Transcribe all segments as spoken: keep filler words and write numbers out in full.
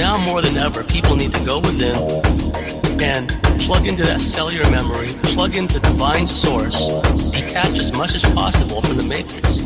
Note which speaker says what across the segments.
Speaker 1: now more than ever, people need to go within and plug into that cellular memory, plug into divine source, detach as much as possible from the matrix.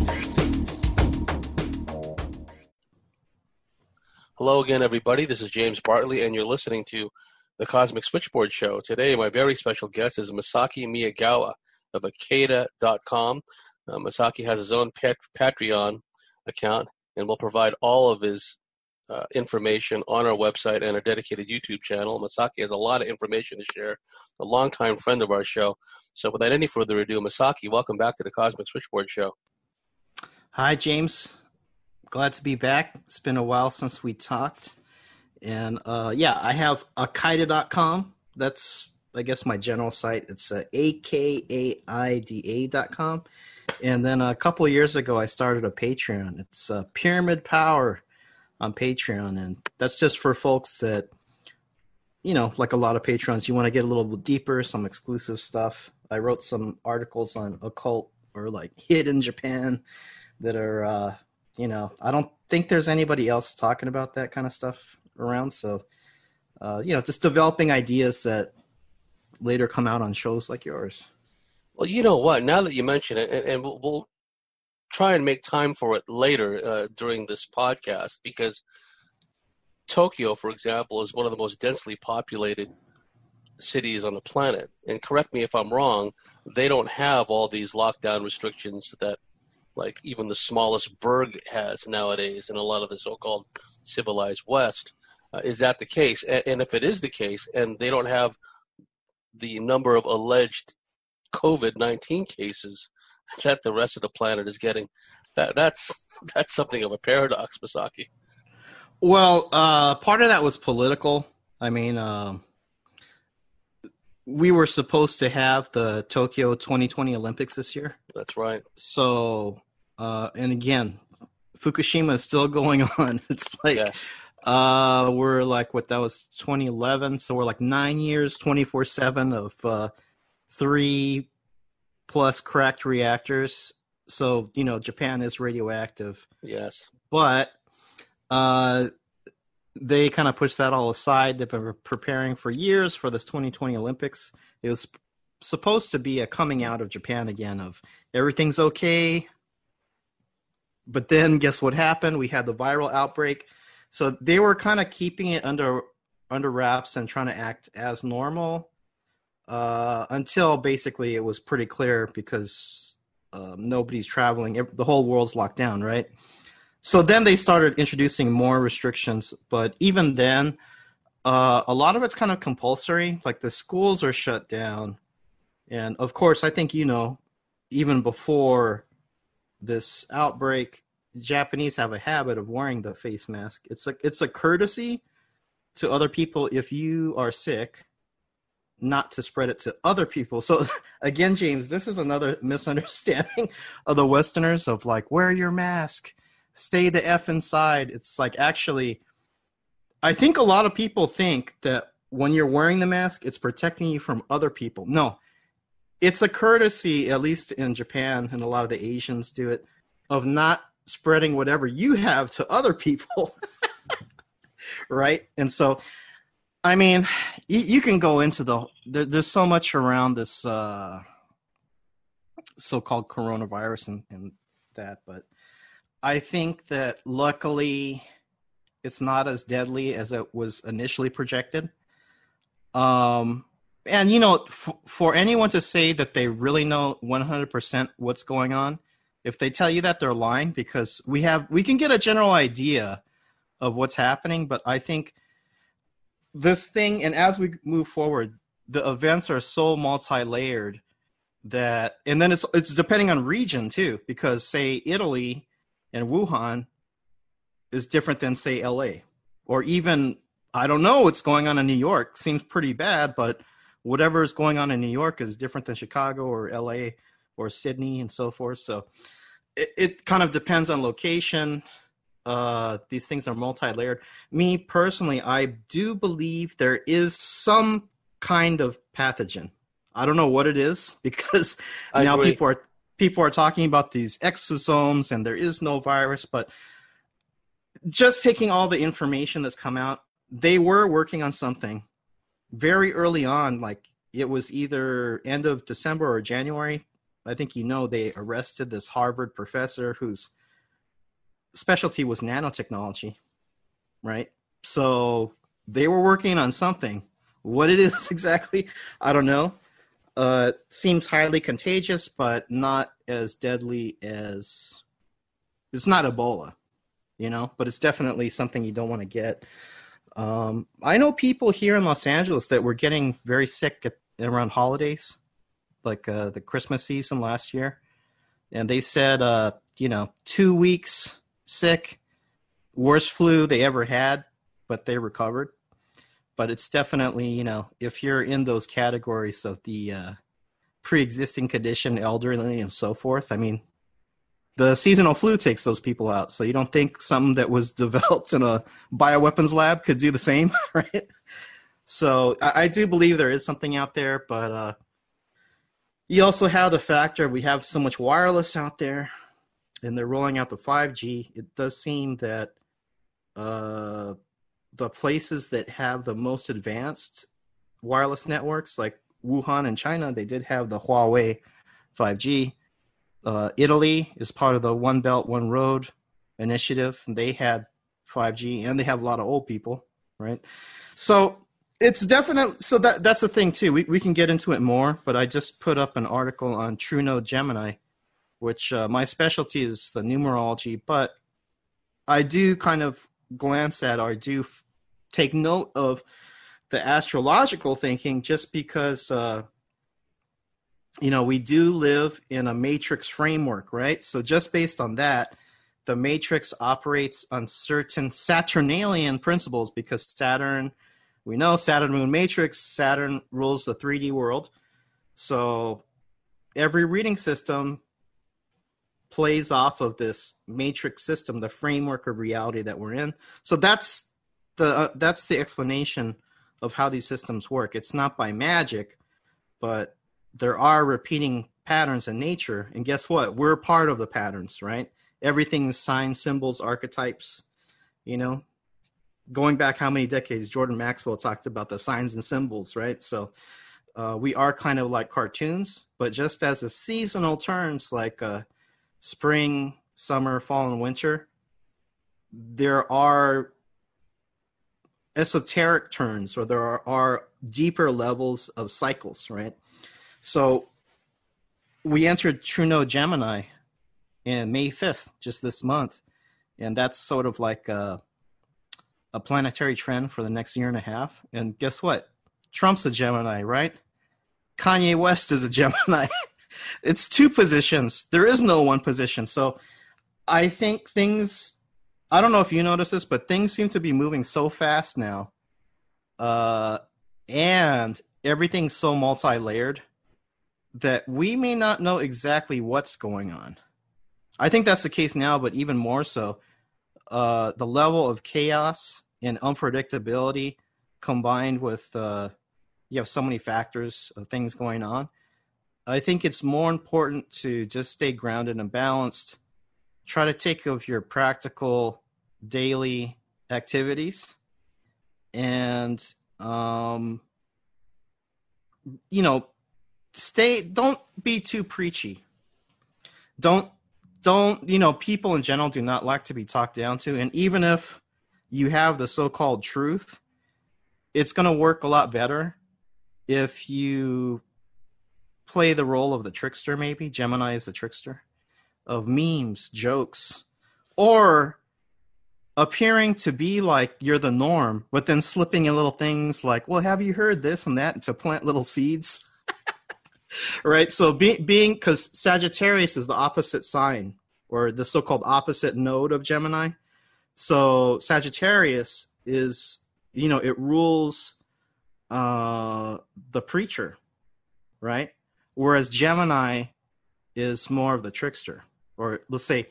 Speaker 1: Hello again, everybody. This is James Bartley, and you're listening to the Cosmic Switchboard Show. Today, my very special guest is Masaki Miyagawa of Akeda dot com. Uh, Masaki has his own pat- Patreon account and will provide all of his uh, information on our website and our dedicated YouTube channel. Masaki has a lot of information to share, a longtime friend of our show. So without any further ado, Masaki, welcome back to the Cosmic Switchboard Show.
Speaker 2: Hi, James. Glad to be back. It's been a while since we talked. And uh, yeah, I have Akeda dot com. That's, I guess, my general site. It's uh, A K A I D A dot com. And then a couple of years ago, I started a Patreon. It's uh, Pyramid Power on Patreon. And that's just for folks that, you know, like a lot of patrons, you want to get a little bit deeper, some exclusive stuff. I wrote some articles on occult or like hidden Japan that are, uh, you know, I don't think there's anybody else talking about that kind of stuff around. So, uh, you know, just developing ideas that later come out on shows like yours.
Speaker 1: Well, you know what? Now that you mention it, and, and we'll, we'll try and make time for it later uh, during this podcast, because Tokyo, for example, is one of the most densely populated cities on the planet. And correct me if I'm wrong, they don't have all these lockdown restrictions that, like, even the smallest burg has nowadays in a lot of the so-called civilized West. Uh, is that the case? And, and if it is the case, and they don't have the number of alleged COVID nineteen cases that the rest of the planet is getting, that that's that's something of a paradox, Masaki.
Speaker 2: Well, uh, part of that was political. I mean, uh, we were supposed to have the Tokyo twenty twenty Olympics this year.
Speaker 1: That's right.
Speaker 2: So, uh, and again, Fukushima is still going on. It's like, yes. uh, we're like, what, that was twenty eleven. So we're like nine years, twenty-four seven of uh, three plus cracked reactors. So, you know, Japan is radioactive.
Speaker 1: Yes.
Speaker 2: But uh, they kind of pushed that all aside. They've been preparing for years for this twenty twenty Olympics. It was supposed to be a coming out of Japan again of everything's okay. But then guess what happened? We had the viral outbreak. So they were kind of keeping it under under wraps and trying to act as normal uh, until basically it was pretty clear because um, nobody's traveling. The whole world's locked down, right? So then they started introducing more restrictions. But even then, uh, a lot of it's kind of compulsory. Like the schools are shut down. And of course, I think, you know, even before this outbreak, Japanese have a habit of wearing the face mask. It's a, it's a courtesy to other people if you are sick, not to spread it to other people. So again, James, this is another misunderstanding of the Westerners of like, wear your mask, stay the F inside. It's like, actually, I think a lot of people think that when you're wearing the mask, it's protecting you from other people. No, it's a courtesy, at least in Japan, and a lot of the Asians do it, of not spreading whatever you have to other people. Right? And so, I mean, you, you can go into the, there, there's so much around this uh, so-called coronavirus and, and that, but I think that luckily it's not as deadly as it was initially projected. Um, and, you know, f- for anyone to say that they really know one hundred percent what's going on, if they tell you that, they're lying, because we have, we can get a general idea of what's happening. But I think this thing, and as we move forward, the events are so multi-layered that, and then it's, it's depending on region too, because say Italy and Wuhan is different than say L A, or even, I don't know what's going on in New York. Seems pretty bad, but whatever is going on in New York is different than Chicago or L A or Sydney and so forth. So it, it kind of depends on location. Uh, these things are multi-layered. Me personally, I do believe there is some kind of pathogen. I don't know what it is, because I now agree. people are people are talking about these exosomes and there is no virus, but just taking all the information that's come out, they were working on something very early on. Like it was either end of December or January. I think, you know, they arrested this Harvard professor whose specialty was nanotechnology, right? So they were working on something. What it is exactly, I don't know. Uh, seems highly contagious, but not as deadly as, it's not Ebola, you know, but it's definitely something you don't want to get. Um, I know people here in Los Angeles that were getting very sick at, around holidays, like uh, the Christmas season last year. And they said, uh, you know, two weeks sick, worst flu they ever had, but they recovered. But it's definitely, you know, if you're in those categories of the uh, pre-existing condition, elderly, and so forth, I mean, the seasonal flu takes those people out. So you don't think something that was developed in a bioweapons lab could do the same, right? So I, I do believe there is something out there, but uh, you also have the factor we have so much wireless out there, and they're rolling out the five G. It does seem that uh, the places that have the most advanced wireless networks, like Wuhan in China, they did have the Huawei five G. Uh, Italy is part of the One Belt, One Road initiative. And they had five G, and they have a lot of old people, right? So it's definitely, so that that's the thing too. We we can get into it more, but I just put up an article on TrueNode Gemini, which uh, my specialty is the numerology, but I do kind of glance at, or I do f- take note of the astrological thinking, just because, uh, you know, we do live in a matrix framework, right? So just based on that, the matrix operates on certain Saturnalian principles, because Saturn, we know Saturn moon matrix, Saturn rules the three D world. So every reading system plays off of this matrix system, the framework of reality that we're in. So that's the uh, that's the explanation of how these systems work. It's not by magic, but there are repeating patterns in nature. And guess what? We're part of the patterns, right? Everything is signs, symbols, archetypes. You know, going back how many decades, Jordan Maxwell talked about the signs and symbols, right? So uh, we are kind of like cartoons, but just as the seasonal turns, like uh, spring, summer, fall, and winter, there are esoteric turns, or there are, are deeper levels of cycles, right? So we entered TrueNode Gemini in May fifth, just this month, and that's sort of like a, a planetary trend for the next year and a half. And guess what? Trump's a Gemini, right? Kanye West is a Gemini. It's two positions. There is no one position. So I think things, I don't know if you notice this, but things seem to be moving so fast now. Uh, and everything's so multi-layered that we may not know exactly what's going on. I think that's the case now, but even more so, uh, the level of chaos and unpredictability combined with, uh, you have so many factors of things going on. I think it's more important to just stay grounded and balanced. Try to take care of your practical daily activities, and, um, you know, stay, don't be too preachy. Don't, don't, you know, people in general do not like to be talked down to. And even if you have the so-called truth, it's going to work a lot better if you play the role of the trickster, maybe. Gemini is the trickster of memes, jokes, or appearing to be like you're the norm, but then slipping in little things like, well, have you heard this and that, to plant little seeds. Right? So be, being, because Sagittarius is the opposite sign, or the so-called opposite node of Gemini. So Sagittarius is, you know, it rules uh, the preacher, right? Whereas Gemini is more of the trickster. Or let's say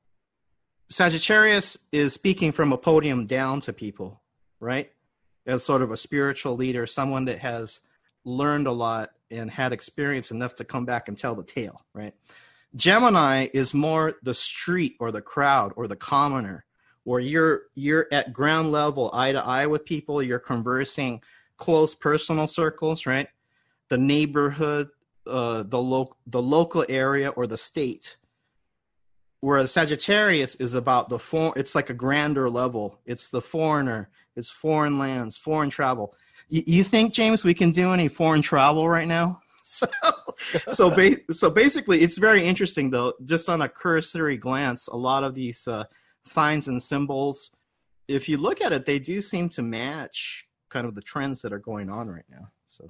Speaker 2: Sagittarius is speaking from a podium down to people, right? As sort of a spiritual leader, someone that has learned a lot and had experience enough to come back and tell the tale, right? Gemini is more the street or the crowd or the commoner, where you're you're at ground level, eye to eye with people. You're conversing close personal circles, right? The neighborhood, uh, the local the local area, or the state. Whereas Sagittarius is about the for, it's like a grander level. It's the foreigner. It's foreign lands, foreign travel. Y- you think, James, we can do any foreign travel right now? So, so, ba- so basically, it's very interesting, though. Just on a cursory glance, a lot of these uh, signs and symbols, if you look at it, they do seem to match kind of the trends that are going on right now. So,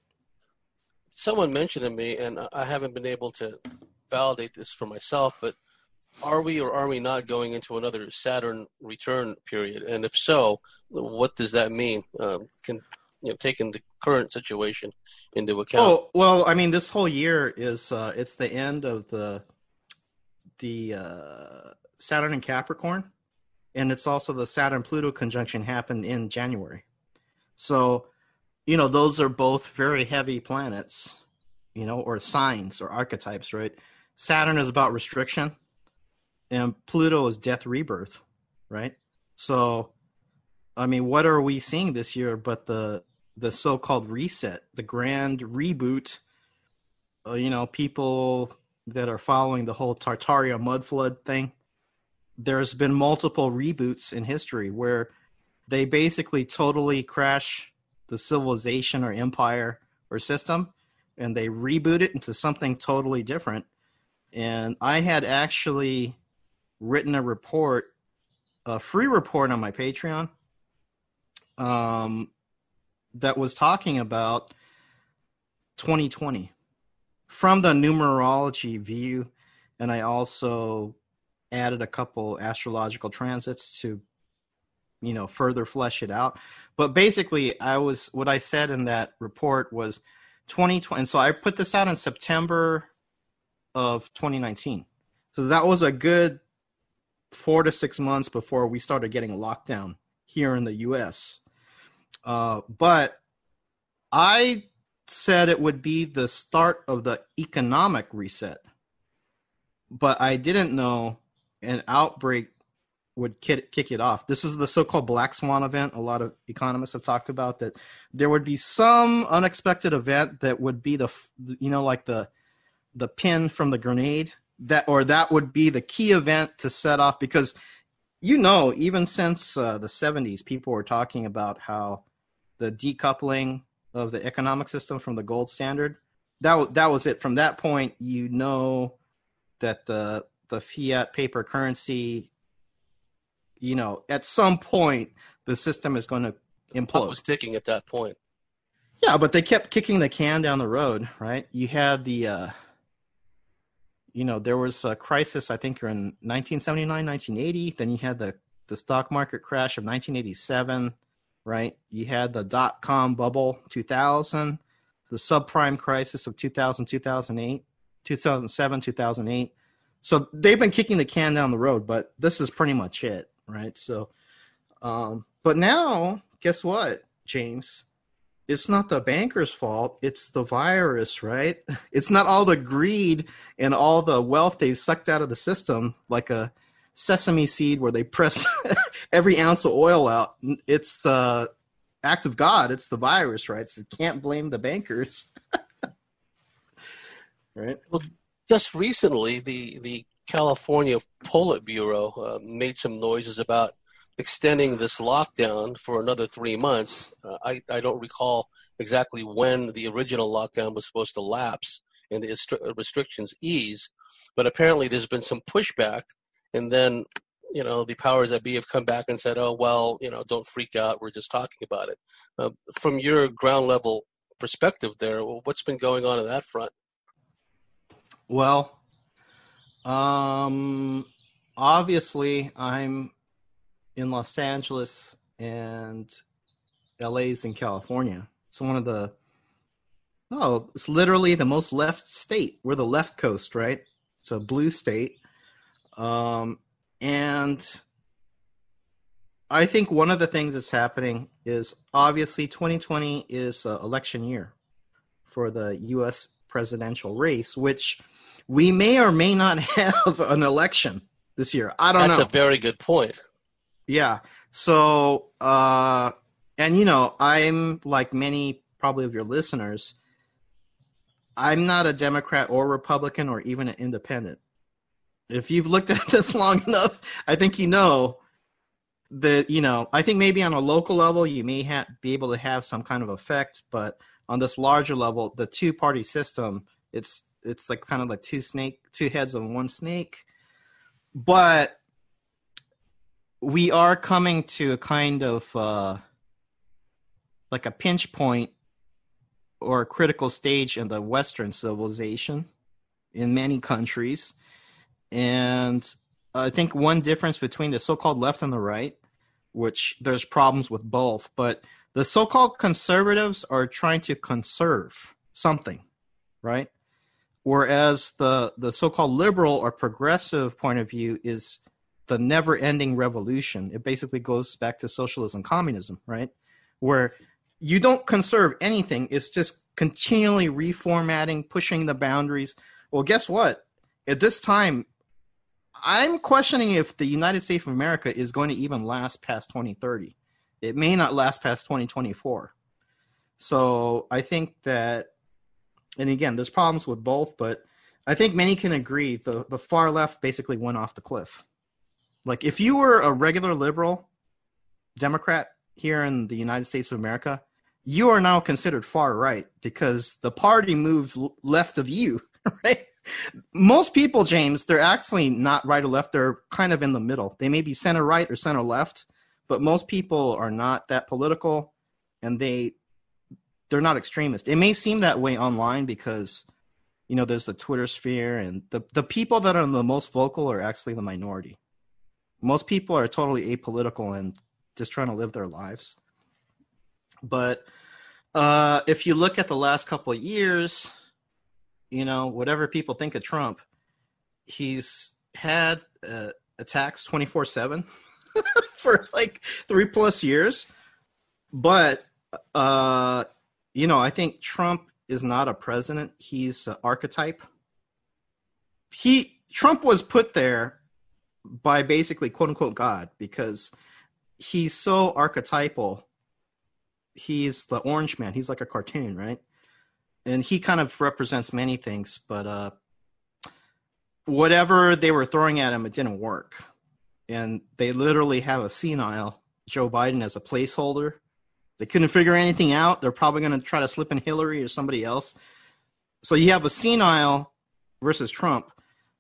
Speaker 1: someone mentioned to me, and I haven't been able to validate this for myself, but are we or are we not going into another Saturn return period? And if so, what does that mean? Um, can you know, taking the current situation into account?
Speaker 2: Oh well, I mean, this whole year is uh, it's the end of the the uh, Saturn and Capricorn, and it's also the Saturn Pluto conjunction happened in January. So, you know, those are both very heavy planets, you know, or signs or archetypes, right? Saturn is about restriction. And Pluto is death rebirth, right? So, I mean, what are we seeing this year but the the so-called reset, the grand reboot? Uh, you know, people that are following the whole Tartaria mud flood thing, there's been multiple reboots in history where they basically totally crash the civilization or empire or system, and they reboot it into something totally different. And I had actually written a report, a free report on my Patreon, um, that was talking about twenty twenty from the numerology view, and I also added a couple astrological transits to, you know, further flesh it out. But basically, I was what I said in that report was twenty twenty, and so I put this out in September of twenty nineteen. So that was a good four to six months before we started getting lockdown here in the U S. Uh, but I said it would be the start of the economic reset. But I didn't know an outbreak would kick it off. This is the so-called Black Swan event. A lot of economists have talked about that there would be some unexpected event that would be the, you know, like the the pin from the grenade. That or that would be the key event to set off, because, you know, even since uh, the seventies, people were talking about how the decoupling of the economic system from the gold standard, that that was it. From that point, you know that the the fiat paper currency, you know, at some point the system is going to implode.
Speaker 1: Clock was ticking at that point.
Speaker 2: Yeah, but they kept kicking the can down the road, right? You had the uh, You know, there was a crisis, I think, in nineteen seventy-nine, nineteen eighty. Then you had the, the stock market crash of nineteen eighty-seven, right? You had the dot-com bubble, two thousand, the subprime crisis of two thousand, two thousand eight, two thousand seven, two thousand eight. So they've been kicking the can down the road, but this is pretty much it, right? So, um, but now, guess what, James? It's not the banker's fault. It's the virus, right? It's not all the greed and all the wealth they've sucked out of the system like a sesame seed where they press every ounce of oil out. It's the uh, act of God. It's the virus, right? So you can't blame the bankers. Right?
Speaker 1: Well, just recently, the, the California Politburo uh, made some noises about extending this lockdown for another three months. Uh, I, I don't recall exactly when the original lockdown was supposed to lapse and the restri- restrictions ease, but apparently there's been some pushback, and then, you know, the powers that be have come back and said, oh, well, you know, don't freak out, we're just talking about it. Uh, from your ground level perspective there, what's been going on in that front?
Speaker 2: Well, um, obviously I'm in Los Angeles and L A's in California. It's one of the, oh, it's literally the most left state. We're the left coast, right? It's a blue state. Um, and I think one of the things that's happening is obviously twenty twenty is an election year for the U S presidential race, which we may or may not have an election this year. I don't
Speaker 1: That's
Speaker 2: know.
Speaker 1: That's a very good point.
Speaker 2: Yeah. So, uh, and you know, I'm like many probably of your listeners, I'm not a Democrat or Republican or even an independent. If you've looked at this long enough, I think you know that, you know, I think maybe on a local level, you may ha- be able to have some kind of effect, but on this larger level, the two party system, it's, it's like kind of like two snake, two heads on one snake. But we are coming to a kind of uh, like a pinch point or a critical stage in the Western civilization in many countries. And I think one difference between the so-called left and the right, which there's problems with both, but the so-called conservatives are trying to conserve something, right? Whereas the, the so-called liberal or progressive point of view is the never-ending revolution. It basically goes back to socialism, communism, right? Where you don't conserve anything. It's just continually reformatting, pushing the boundaries. Well, guess what? At this time, I'm questioning if the United States of America is going to even last past twenty thirty. It may not last past twenty twenty-four. So I think that, and again, there's problems with both, but I think many can agree the, the far left basically went off the cliff. Like if you were a regular liberal Democrat here in the United States of America, you are now considered far right because the party moves left of you, right? Most people, James, they're actually not right or left. They're kind of in the middle. They may be center right or center left, but most people are not that political, and they they're not extremist. It may seem that way online because, you know, there's the Twitter sphere, and the the people that are the most vocal are actually the minority. Most people are totally apolitical and just trying to live their lives. But uh, if you look at the last couple of years, you know, whatever people think of Trump, he's had uh, attacks twenty-four seven for like three plus years. But, uh, you know, I think Trump is not a president. He's an archetype. He Trump was put there by basically quote unquote God because he's so archetypal. He's the orange man. He's like a cartoon, right? And he kind of represents many things, but uh, whatever they were throwing at him, it didn't work. And they literally have a senile Joe Biden as a placeholder. They couldn't figure anything out. They're probably going to try to slip in Hillary or somebody else. So you have a senile versus Trump.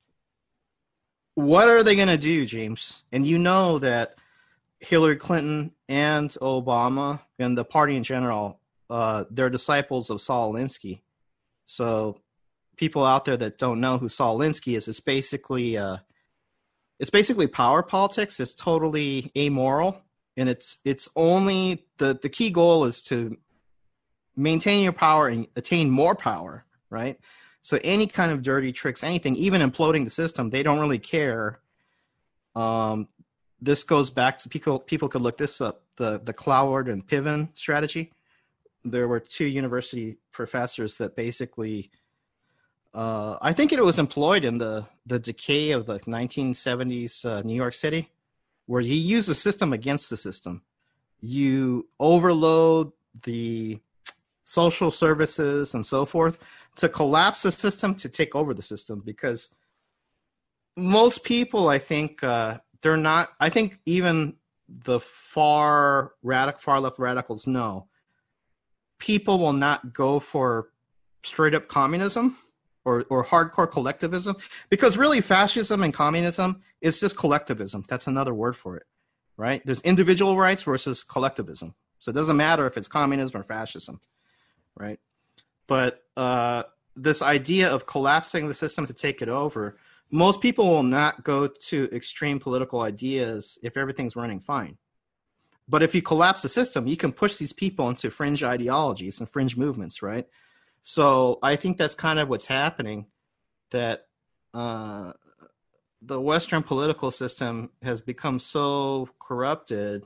Speaker 2: What are they going to do, James? And you know that Hillary Clinton and Obama and the party in general, uh, they're disciples of Saul Alinsky. So people out there that don't know who Saul Alinsky is, it's basically uh, it's basically power politics. It's totally amoral, and it's it's only the the key goal is to maintain your power and attain more power, right? So any kind of dirty tricks, anything, even imploding the system, they don't really care. Um, this goes back to people. People could look this up. The the Cloward and Piven strategy. There were two university professors that basically, uh, I think it was employed in the the decay of the nineteen seventies uh, New York City, where you use the system against the system. You overload the social services and so forth to collapse the system, to take over the system, because most people, I think, uh, they're not, I think even the far radical, far left radicals know people will not go for straight up communism or, or hardcore collectivism, because really fascism and communism is just collectivism. That's another word for it, right? There's individual rights versus collectivism. So it doesn't matter if it's communism or fascism, right? But uh, this idea of collapsing the system to take it over, most people will not go to extreme political ideas if everything's running fine. But if you collapse the system, you can push these people into fringe ideologies and fringe movements, right? So I think that's kind of what's happening, that uh, the Western political system has become so corrupted,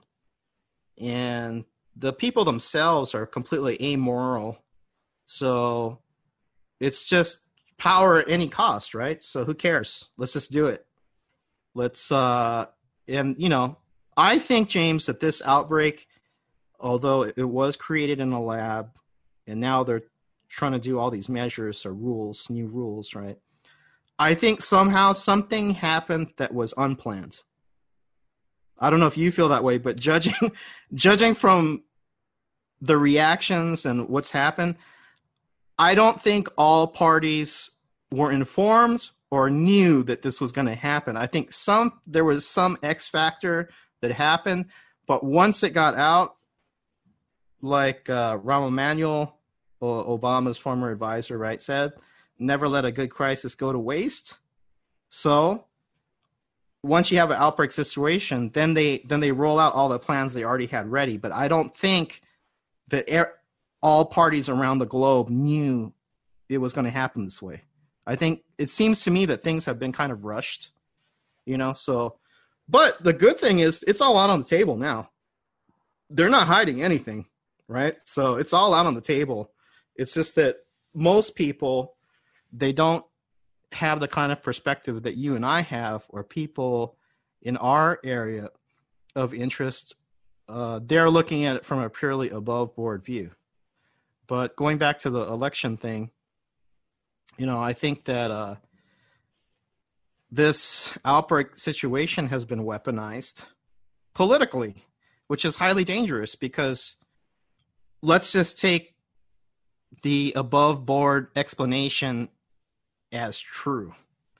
Speaker 2: and the people themselves are completely amoral. So it's just power at any cost, right? So who cares? Let's just do it. Let's, uh, and, you know, I think, James, that this outbreak, although it was created in a lab, and now they're trying to do all these measures or rules, new rules, right? I think somehow something happened that was unplanned. I don't know if you feel that way, but judging judging from the reactions and what's happened, I don't think all parties were informed or knew that this was going to happen. I think some there was some X factor that happened, but once it got out, like uh, Rahm Emanuel, Obama's former advisor, right, said, never let a good crisis go to waste. So once you have an outbreak situation, then they then they roll out all the plans they already had ready. But I don't think that er- all parties around the globe knew it was going to happen this way. I think it seems to me that things have been kind of rushed, you know. So, but the good thing is it's all out on the table now. They're not hiding anything, right? So it's all out on the table. It's just that most people, they don't have the kind of perspective that you and I have, or people in our area of interest. Uh, they're looking at it from a purely above board view. But going back to the election thing, you know, I think that uh, this outbreak situation has been weaponized politically, which is highly dangerous, because let's just take the above board explanation as true.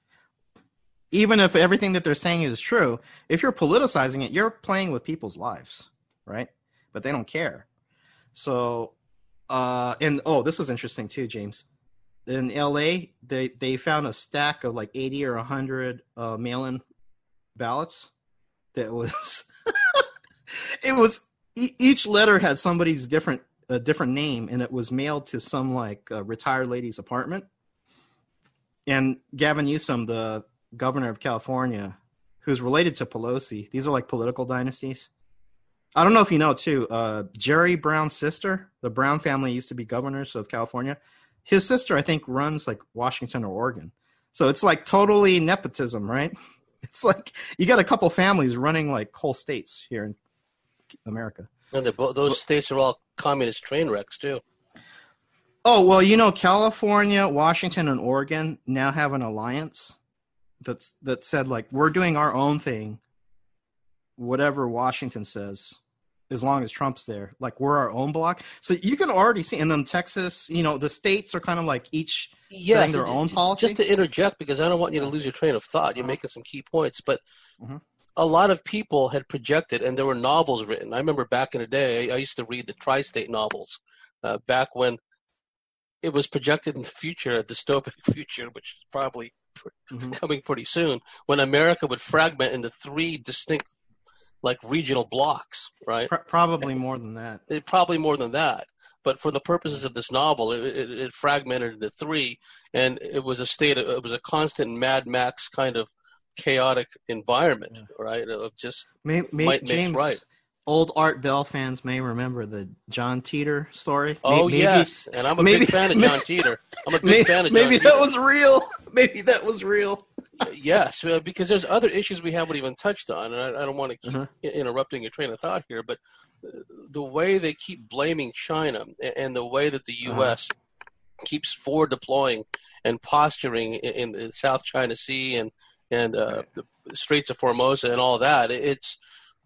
Speaker 2: Even if everything that they're saying is true, if you're politicizing it, you're playing with people's lives, right? But they don't care. So, uh, and oh, this was interesting too, James. In L A, they, they found a stack of like eighty or one hundred uh, mail-in ballots that was, it was, e- each letter had somebody's different a different name, and it was mailed to some like uh, retired lady's apartment. And Gavin Newsom, the governor of California, who's related to Pelosi, these are like political dynasties. I don't know if you know too, uh, Jerry Brown's sister, the Brown family used to be governors of California. His sister, I think, runs like Washington or Oregon. So it's like totally nepotism, right? It's like you got a couple families running like whole states here in America.
Speaker 1: And both, those states are all communist train wrecks, too.
Speaker 2: Oh, well, you know, California, Washington, and Oregon now have an alliance that's that said, like, we're doing our own thing, whatever Washington says, as long as Trump's there. Like, we're our own block. So you can already see, and then Texas, you know, the states are kind of like each
Speaker 1: yes,
Speaker 2: setting their own policy.
Speaker 1: Just to interject, because I don't want you to lose your train of thought. You're uh-huh. making some key points, but uh-huh. a lot of people had projected, and there were novels written. I remember back in the day, I used to read the Tri-State novels uh, back when it was projected in the future, a dystopic future, which is probably mm-hmm. coming pretty soon, when America would fragment into three distinct, like, regional blocks, right?
Speaker 2: Probably and more than that.
Speaker 1: It, probably more than that. But for the purposes of this novel, it, it, it fragmented into three, and it was a state, of, it was a constant Mad Max kind of chaotic environment, yeah. right? Of just
Speaker 2: may, may,
Speaker 1: might
Speaker 2: James,
Speaker 1: makes right.
Speaker 2: Old Art Bell fans may remember the John Teeter story.
Speaker 1: Oh
Speaker 2: maybe,
Speaker 1: yes, and I'm a
Speaker 2: maybe,
Speaker 1: big fan of John Teeter. I'm a big
Speaker 2: maybe,
Speaker 1: fan of John
Speaker 2: maybe
Speaker 1: Teeter.
Speaker 2: that was real. Maybe that was real.
Speaker 1: Yes, because there's other issues we haven't even touched on, and I, I don't want to keep uh-huh. interrupting your train of thought here, but the way they keep blaming China and the way that the U S uh-huh. keeps forward deploying and posturing in the South China Sea and and uh, the Straits of Formosa and all that, it's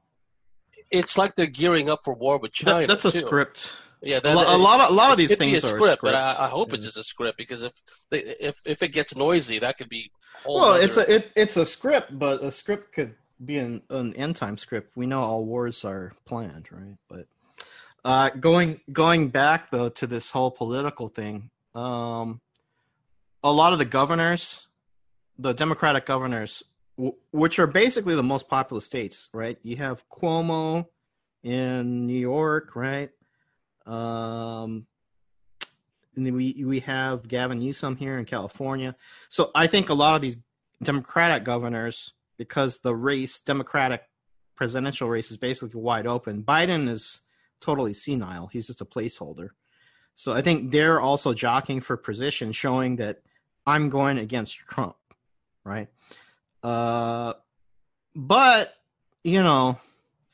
Speaker 1: it's like they're gearing up for war with China.
Speaker 2: That, that's a
Speaker 1: too.
Speaker 2: script.
Speaker 1: Yeah, that,
Speaker 2: a, lot, a lot of a lot of these
Speaker 1: it
Speaker 2: things
Speaker 1: be a
Speaker 2: are
Speaker 1: script,
Speaker 2: script.
Speaker 1: but I, I hope yeah. it's just a script, because if they, if if it gets noisy, that could be. A whole
Speaker 2: well,
Speaker 1: other...
Speaker 2: it's a it, it's a script, but a script could be an, an end time script. We know all wars are planned, right? But uh, going going back though to this whole political thing, um, a lot of the governors, the Democratic governors, w- which are basically the most populous states, right? You have Cuomo in New York, right? Um, and then we we have Gavin Newsom here in California. So I think a lot of these Democratic governors, because the race, Democratic presidential race, is basically wide open. Biden is totally senile. He's just a placeholder. So I think they're also jockeying for position, showing that I'm going against Trump, right? Uh, but, you know,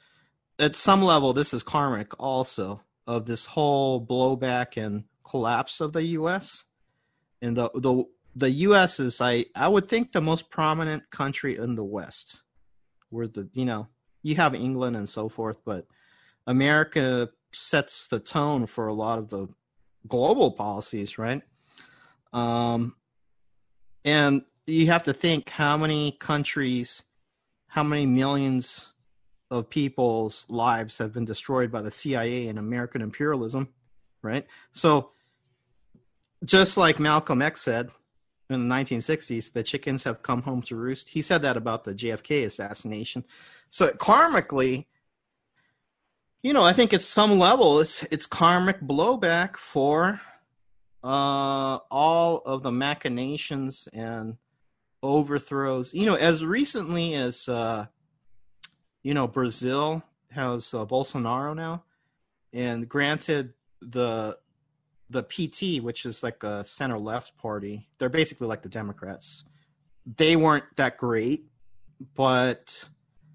Speaker 2: at some level, this is karmic also of this whole blowback and collapse of the U S. And the the the U S is, I I would think, the most prominent country in the West, where the you know you have England and so forth, but America sets the tone for a lot of the global policies, right? Um, and you have to think how many countries, how many millions of people's lives have been destroyed by the C I A and American imperialism, right? So just like Malcolm X said in the nineteen sixties, the chickens have come home to roost. He said that about the J F K assassination. So karmically, you know, I think at some level it's it's karmic blowback for uh, all of the machinations and overthrows. You know, as recently as uh, you know, Brazil has uh, Bolsonaro now, and granted, the the P T, which is like a center left party, they're basically like the Democrats. They weren't that great, but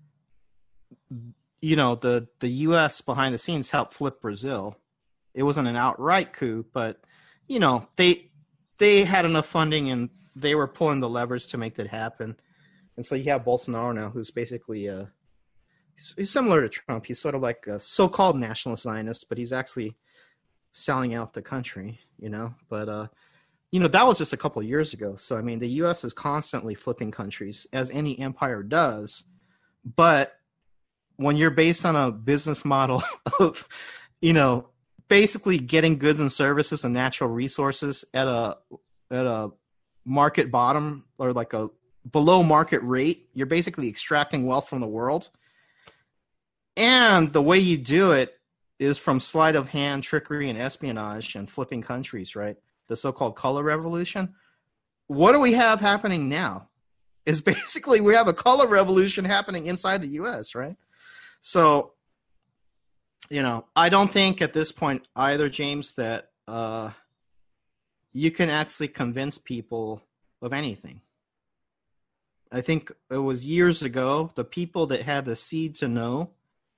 Speaker 2: you know, the the U S behind the scenes helped flip Brazil. It wasn't an outright coup, but you know, they they had enough funding and they were pulling the levers to make that happen. And so you have Bolsonaro now, who's basically uh he's, he's similar to Trump. He's sort of like a so-called nationalist Zionist, but he's actually selling out the country, you know. But uh you know, that was just a couple of years ago. So I mean, the U S is constantly flipping countries, as any empire does. But when you're based on a business model of, you know, basically getting goods and services and natural resources at a at a market bottom, or like a below market rate, you're basically extracting wealth from the world. And the way you do it is from sleight of hand, trickery, and espionage, and flipping countries, right? The so-called color revolution. What do we have happening now? Is basically we have a color revolution happening inside the U S, right? So, you know, I don't think at this point either, James, that uh, you can actually convince people of anything. I think it was years ago, the people that had the seed to know,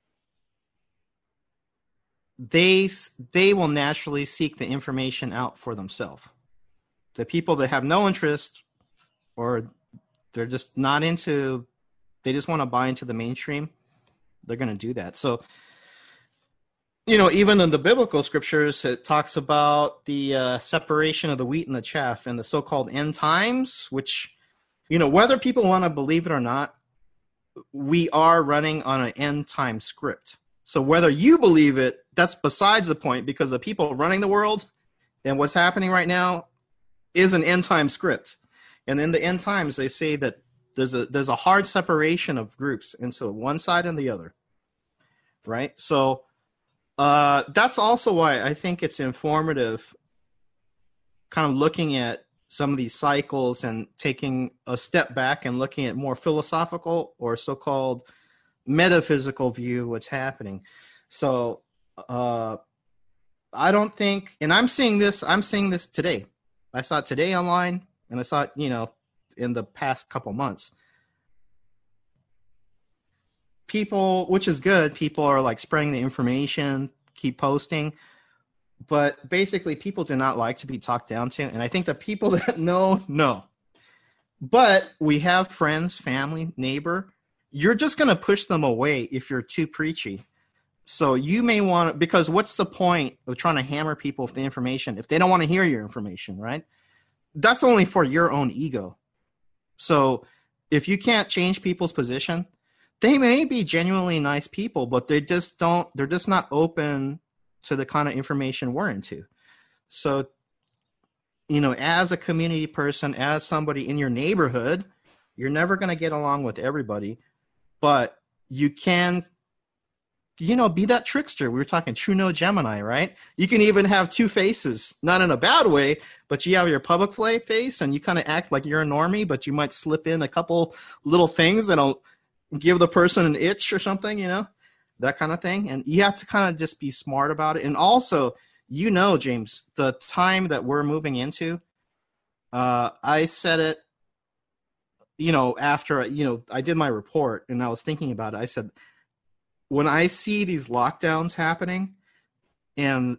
Speaker 2: they they will naturally seek the information out for themselves. The people that have no interest, or they're just not into, they just want to buy into the mainstream, they're going to do that. So, you know, even in the biblical scriptures, it talks about the uh, separation of the wheat and the chaff and the so-called end times, which, you know, whether people want to believe it or not, we are running on an end time script. So whether you believe it, that's besides the point, because the people running the world and what's happening right now is an end time script. And in the end times, they say that there's a there's a hard separation of groups into one side and the other, right? So uh, that's also why I think it's informative kind of looking at some of these cycles and taking a step back and looking at more philosophical or so-called metaphysical view of what's happening. So uh, I don't think, and I'm seeing this, I'm seeing this today. I saw it today online, and I saw it, you know, in the past couple months. People, which is good, people are like spreading the information, keep posting, but basically people do not like to be talked down to, and I think the people that know, know. But we have friends, family, neighbor. You're just going to push them away if you're too preachy. So you may want to, because what's the point of trying to hammer people with the information if they don't want to hear your information, right? That's only for your own ego. So if you can't change people's position, they may be genuinely nice people, but they just don't, they're just not open to the kind of information we're into. So, you know, as a community person, as somebody in your neighborhood, you're never going to get along with everybody, but you can, you know, be that trickster. We were talking True No Gemini, right? You can even have two faces, not in a bad way, but you have your public play face and you kind of act like you're a normie, but you might slip in a couple little things that'll give the person an itch or something, you know, that kind of thing. And you have to kind of just be smart about it. And also, you know, James, the time that we're moving into, uh, I said it, you know, after, you know, I did my report and I was thinking about it. I said, when I see these lockdowns happening and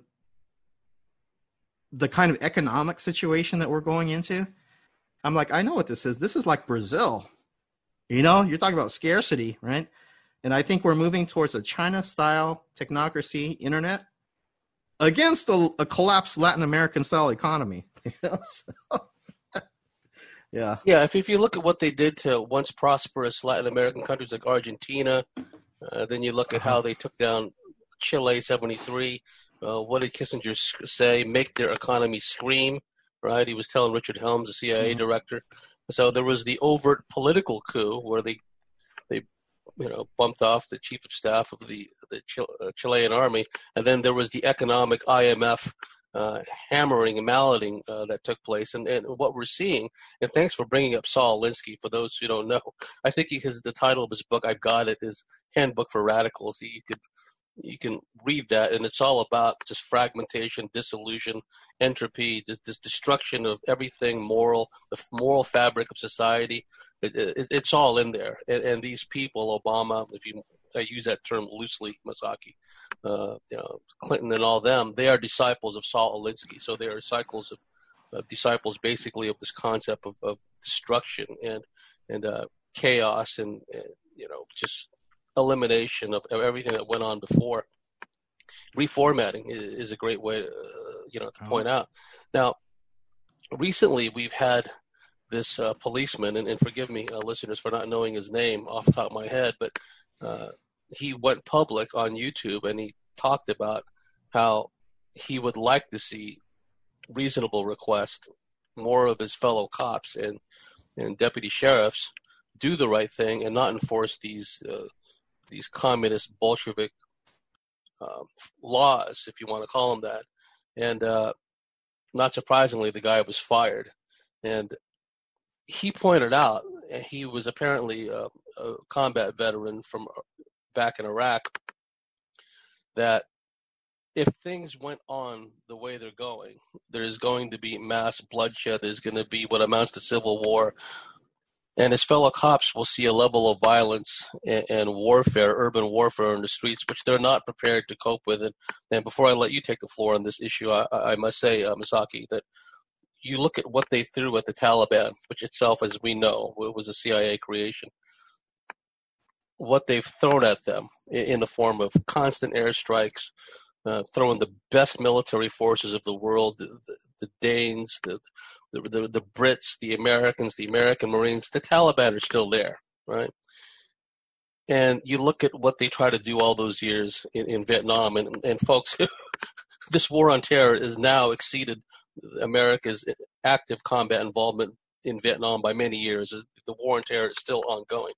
Speaker 2: the kind of economic situation that we're going into, I'm like, I know what this is. This is like Brazil. You know, you're talking about scarcity, right? And I think we're moving towards a China-style technocracy internet against a, a collapsed Latin American-style economy. So, yeah.
Speaker 1: Yeah, if, if you look at what they did to once prosperous Latin American countries like Argentina, uh, then you look at how they took down Chile seventy-three. Uh, what did Kissinger say? Make their economy scream, right? He was telling Richard Helms, the C I A mm-hmm. director. So there was the overt political coup where they, they, you know, bumped off the chief of staff of the the Chil- uh, Chilean army, and then there was the economic I M F uh, hammering and malleting uh, that took place. And, and what we're seeing, and thanks for bringing up Saul Alinsky. For those who don't know, I think he has the title of his book. I've got it. Is Handbook for Radicals. You could. You can read that, and it's all about just fragmentation, dissolution, entropy, this, this destruction of everything moral, the moral fabric of society. It, it, it's all in there. And, and these people, Obama, if you I use that term loosely, Masaki, uh, you know, Clinton and all them, they are disciples of Saul Alinsky. So they are disciples of, of disciples basically of this concept of, of destruction and and uh, chaos and, and you know just elimination of, of everything that went on before. Reformatting is, is a great way to, uh, you know, to oh. point out. Now, recently we've had this uh, policeman, and, and forgive me, uh, listeners, for not knowing his name off the top of my head, but uh, he went public on YouTube and he talked about how he would like to see reasonable request more of his fellow cops and, and deputy sheriffs do the right thing and not enforce these uh, these communist Bolshevik um, laws, if you want to call them that. And uh, not surprisingly, the guy was fired. And he pointed out, and he was apparently a, a combat veteran from back in Iraq, that if things went on the way they're going, there's going to be mass bloodshed. There's going to be what amounts to civil war. And his fellow cops will see a level of violence and, and warfare, urban warfare in the streets, which they're not prepared to cope with. And, and before I let you take the floor on this issue, I, I must say, uh, Masaki, that you look at what they threw at the Taliban, which itself, as we know, was a C I A creation, what they've thrown at them in, in the form of constant airstrikes, uh, throwing the best military forces of the world, the, the, the Danes, the The, the the Brits, the Americans, the American Marines, the Taliban are still there, right? And you look at what they try to do all those years in, in Vietnam, and, and folks, this war on terror has now exceeded America's active combat involvement in Vietnam by many years. The war on terror is still ongoing.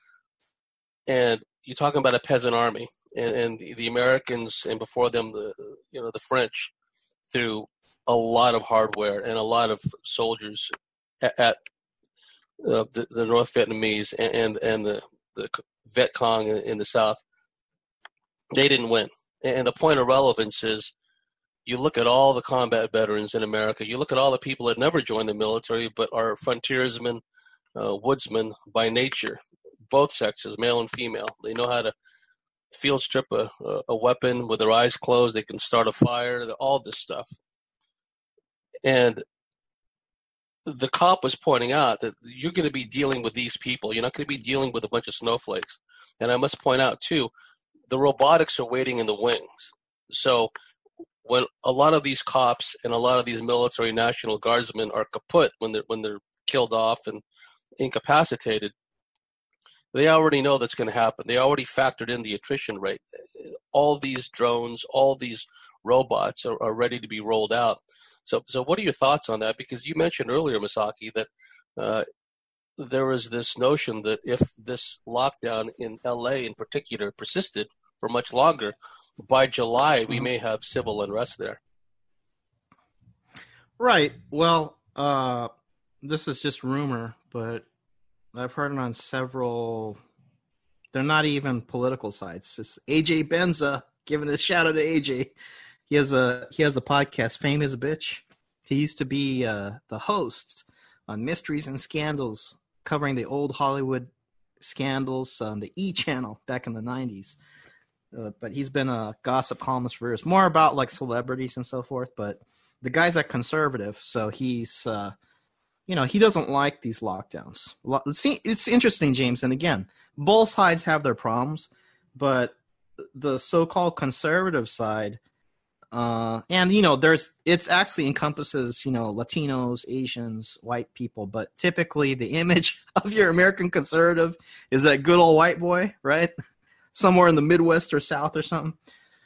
Speaker 1: And you're talking about a peasant army, and, and the, the Americans, and before them, the you know the French, through a lot of hardware and a lot of soldiers at, at uh, the, the North Vietnamese and and, and the, the Viet Cong in, in the South. They didn't win. And the point of relevance is, you look at all the combat veterans in America, you look at all the people that never joined the military but are frontiersmen, uh, woodsmen by nature, both sexes, male and female. They know how to field strip a, a weapon with their eyes closed. They can start a fire, all this stuff. And the cop was pointing out that you're going to be dealing with these people. You're not going to be dealing with a bunch of snowflakes. And I must point out, too, the robotics are waiting in the wings. So when a lot of these cops and a lot of these military National Guardsmen are kaput, when they're, when they're killed off and incapacitated, they already know that's going to happen. They already factored in the attrition rate. All these drones, all these robots are, are ready to be rolled out. So, so what are your thoughts on that? Because you mentioned earlier, Masaki, that uh, there was this notion that if this lockdown in L A in particular persisted for much longer, by July we may have civil unrest there.
Speaker 2: Right. Well, uh, this is just rumor, but I've heard it on several. They're not even political sites. It's A J Benza, giving a shout out to A J. He has a he has a podcast, Fame is a Bitch. He used to be uh, the host on Mysteries and Scandals, covering the old Hollywood scandals on the E! Channel back in the nineties. uh, but he's been a gossip columnist for years, more about like celebrities and so forth. But the guy's a conservative, so he's, uh, you know, he doesn't like these lockdowns. See, it's interesting, James, and again, both sides have their problems, but the so-called conservative side, uh, and you know, there's it's actually encompasses, you know, Latinos, Asians, white people, but typically the image of your American conservative is that good old white boy, right? Somewhere in the Midwest or South or something.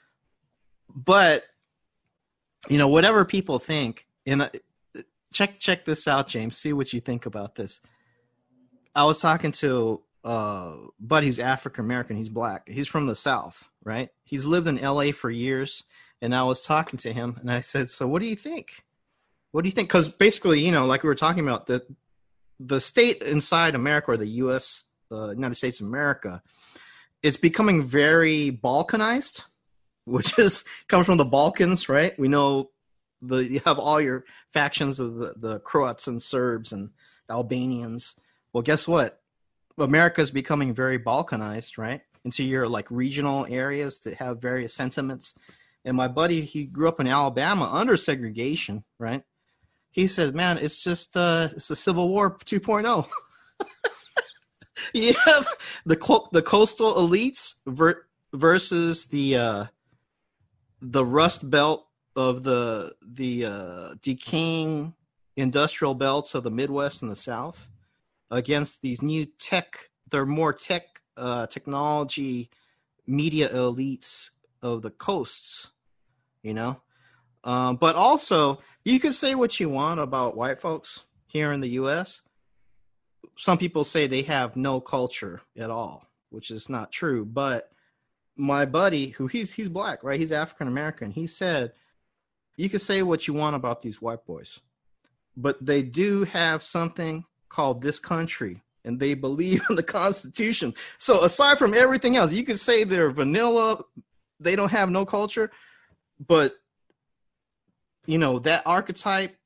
Speaker 2: But you know, whatever people think, and uh, check check this out, James. See what you think about this. I was talking to uh, Bud, who's African American. He's black. He's from the South, right? He's lived in L A for years. And I was talking to him, and I said, so what do you think? What do you think? Because basically, you know, like we were talking about, the the state inside America, or the U S, uh, United States of America, it's becoming very Balkanized, which is comes from the Balkans, right? We know the you have all your factions of the, the Croats and Serbs and Albanians. Well, guess what? America is becoming very Balkanized, right? Into your like regional areas that have various sentiments. And my buddy, he grew up in Alabama under segregation, right? He said, man, it's just, uh, it's a Civil War two point oh. You have the the coastal elites ver- versus the uh, the Rust Belt of the, the uh, decaying industrial belts of the Midwest and the South against these new tech, they're more tech, uh, technology, media elites of the coasts. You know, um, but also you can say what you want about white folks here in the U S. Some people say they have no culture at all, which is not true. But my buddy, who he's he's black, right? He's African American. He said, you can say what you want about these white boys, but they do have something called this country, and they believe in the Constitution. So aside from everything else, you could say they're vanilla, they don't have no culture. But, you know, that archetype